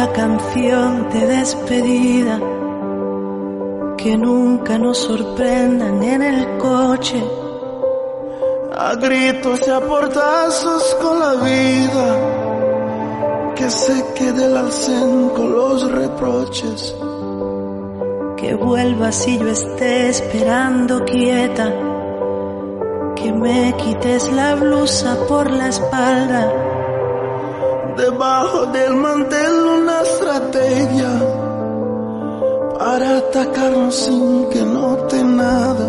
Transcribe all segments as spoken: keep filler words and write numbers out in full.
la canción de despedida, que nunca nos sorprendan en el coche, a gritos y a portazos con la vida, que se quede el alcén con los reproches, que vuelvas y yo esté esperando quieta, que me quites la blusa por la espalda, debajo del mantel una estrategia para atacarnos sin que note nada,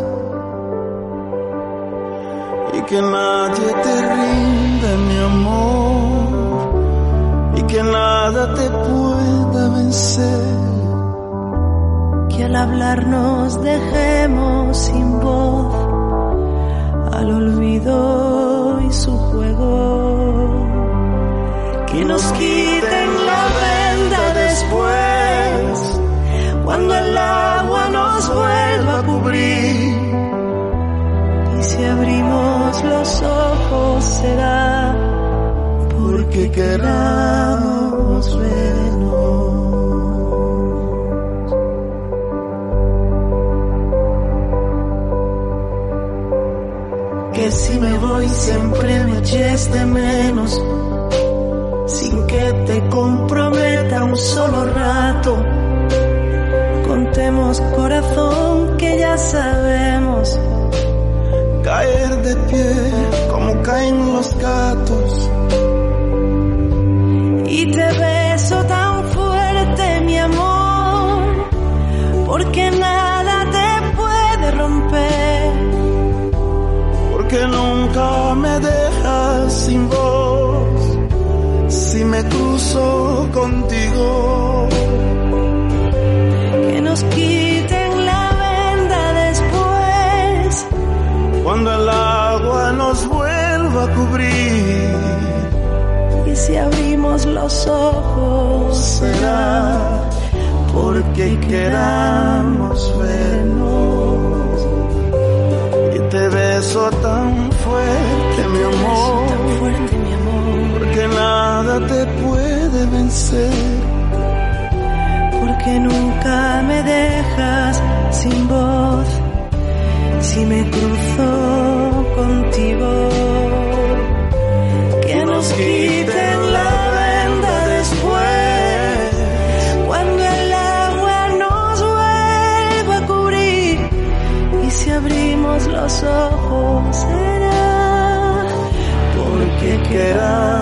y que nadie te rinda, mi amor, y que nada te pueda vencer, que al hablar nos dejemos sin voz, al olvido y su juego, que nos quiten la venda después, cuando el agua nos vuelva a cubrir, y si abrimos los ojos será porque queramos vernos. Que si me voy siempre me eches de menos, sin que te comprometa un solo rato. Contemos, corazón, que ya sabemos caer de pie como caen los gatos, y te beso tan fuerte, mi amor, porque nada te puede romper, porque nunca me dejas sin voz si me cruzo contigo. Que nos quiten la venda después, cuando el agua nos vuelva a cubrir, y si abrimos los ojos será porque queramos vernos. Y te beso tan fuerte, mi amor, tan fuerte, mi amor, porque nada te puede vencer, porque nunca me dejas sin voz si me cruzo contigo. Que nos quiten la venda después, cuando el agua nos vuelva a cubrir, y si abrimos los ojos será porque queramos